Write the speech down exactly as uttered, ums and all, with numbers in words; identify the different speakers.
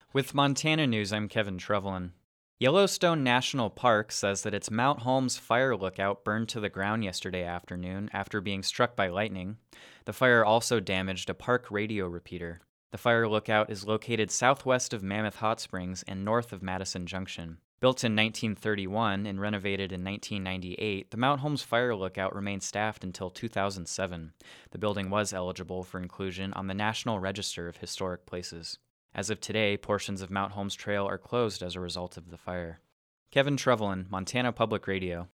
Speaker 1: With Montana News, I'm Kevin Trevelyan. Yellowstone National Park says that its Mount Holmes fire lookout burned to the ground yesterday afternoon after being struck by lightning. The fire also damaged a park radio repeater. The fire lookout is located southwest of Mammoth Hot Springs and north of Madison Junction. Built in nineteen thirty-one and renovated in nineteen ninety-eight, the Mount Holmes Fire Lookout remained staffed until two thousand seven. The building was eligible for inclusion on the National Register of Historic Places. As of today, portions of Mount Holmes Trail are closed as a result of the fire. Kevin Trevelyan, Montana Public Radio.